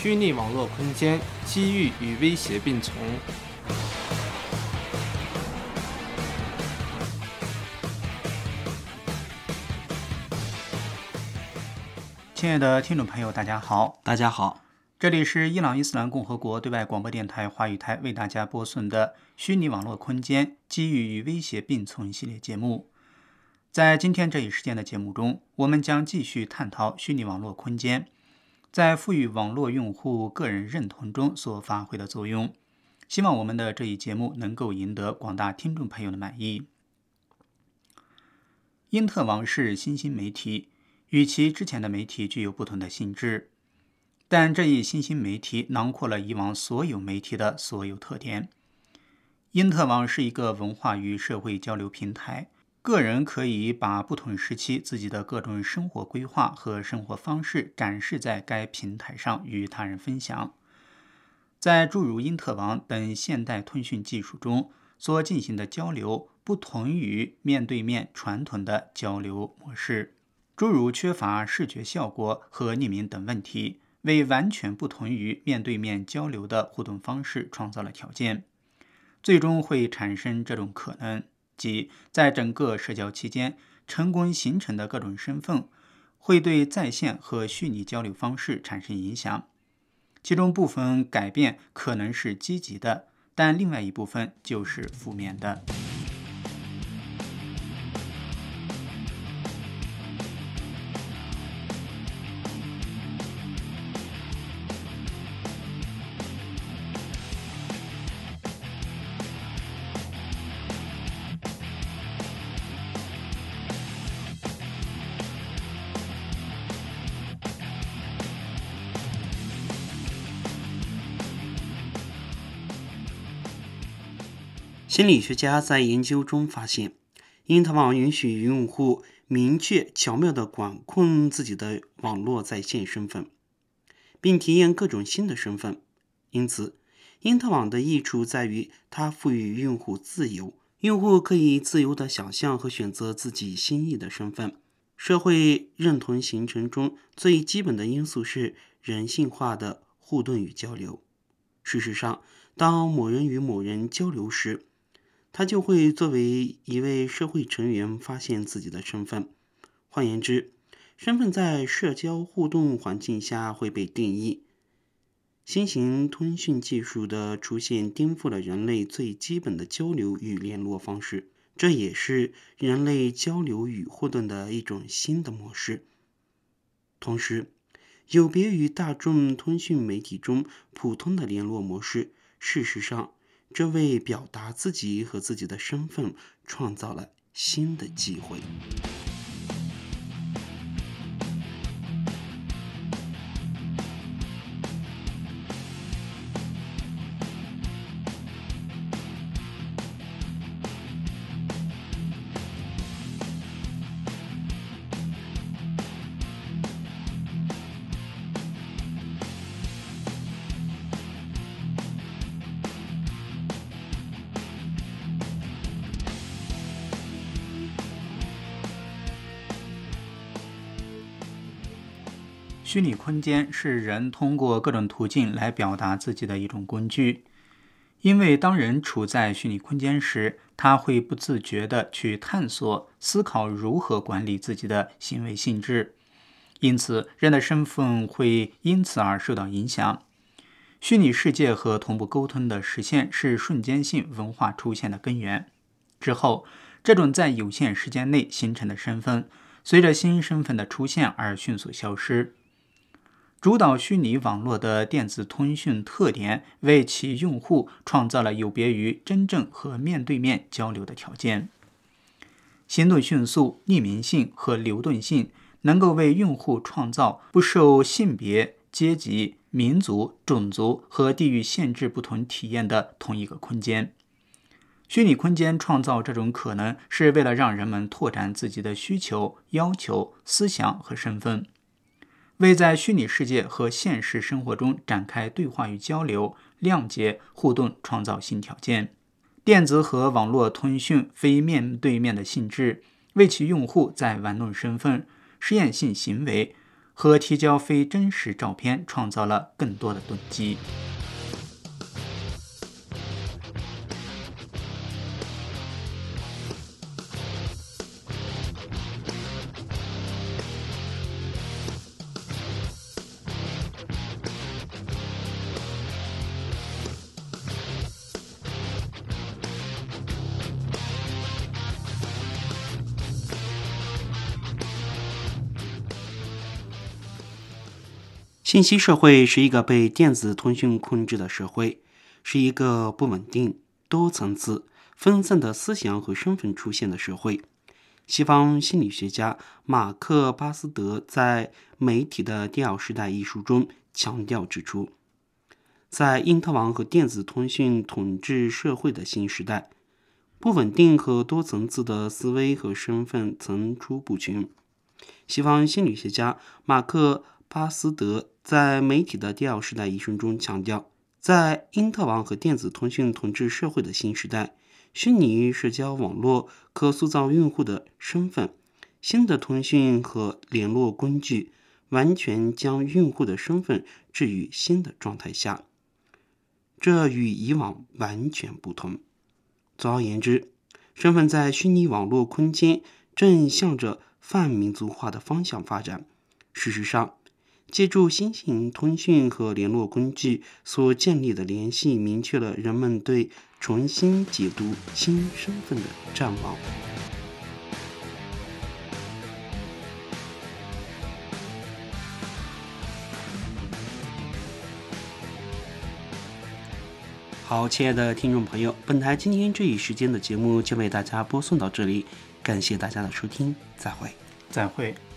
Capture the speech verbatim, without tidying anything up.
虚拟网络空间，机遇与威胁并存。 亲爱的听众朋友，大家好， 大家好， 这里是伊朗伊斯兰共和国对外广播电台华语台为大家播送的虚拟网络空间机遇与威胁并存系列节目。在今天这一时间的节目中，我们将继续探讨虚拟网络空间在赋予网络用户个人认同中所发挥的作用。希望我们的这一节目能够赢得广大听众朋友的满意。因特网是新兴媒体，与其之前的媒体具有不同的性质，但这一新兴媒体囊括了以往所有媒体的所有特点。因特网是一个文化与社会交流平台，个人可以把不同时期自己的各种生活规划和生活方式展示在该平台上与他人分享。在诸如因特网等现代通讯技术中所进行的交流不同于面对面传统的交流模式，诸如缺乏视觉效果和匿名等问题，为完全不同于面对面交流的互动方式创造了条件，最终会产生这种可能，即在整个社交期间成功形成的各种身份会对在线和虚拟交流方式产生影响，其中部分改变可能是积极的，但另外一部分就是负面的。 心理学家在研究中发现，因特网允许用户明确、巧妙地管控自己的网络在线身份，并体验各种新的身份。因此，因特网的益处在于它赋予用户自由，用户可以自由地想象和选择自己心意的身份。社会认同形成中最基本的因素是人性化的互动与交流。事实上，当某人与某人交流时，他就会作为一位社会成员发现自己的身份。换言之，身份在社交互动环境下会被定义。新型通讯技术的出现颠覆了人类最基本的交流与联络方式，这也是人类交流与互动的一种新的模式。同时，有别于大众通讯媒体中普通的联络模式，事实上这为表达自己和自己的身份创造了新的机会。 虚拟空间是人通过各种途径来表达自己的一种工具，因为当人处在虚拟空间时，他会不自觉地去探索、思考如何管理自己的行为性质，因此人的身份会因此而受到影响。虚拟世界和同步沟通的实现是瞬间性文化出现的根源。之后，这种在有限时间内形成的身份，随着新身份的出现而迅速消失。主导虚拟网络的电子通讯特点为其用户创造了有别于真正和面对面交流的条件。行动迅速、匿名性和流动性能够为用户创造不受性别、阶级、民族、种族和地域限制不同体验的同一个空间。虚拟空间创造这种可能，是为了让人们拓展自己的需求、要求、思想和身份，为在虚拟世界和现实生活中展开对话与交流、谅解、互动创造新条件。电子和网络通讯非面对面的性质，为其用户在玩弄身份、实验性行为和提交非真实照片创造了更多的动机。 信息社会是一个被电子通讯控制的社会，是一个不稳定、多层次、分散的思想和身份出现的社会。西方心理学家马克·巴斯德在《媒体的第二时代》一书中强调指出，在因特网和电子通讯统治社会的新时代，不稳定和多层次的思维和身份层出不穷。西方心理学家马克·巴斯德在《媒体的第二时代》一书中强调，在因特网和电子通讯统治社会的新时代，虚拟社交网络可塑造用户的身份，新的通讯和联络工具完全将用户的身份置于新的状态下，这与以往完全不同。总而言之，身份在虚拟网络空间正向着泛民族化的方向发展。事实上，借助新型通讯和联络工具所建立的联系，明确了人们对重新解读新身份的战望。好，亲爱的听众朋友，本台今天这一时间的节目就为大家播送到这里，感谢大家的收听，再会。 再会。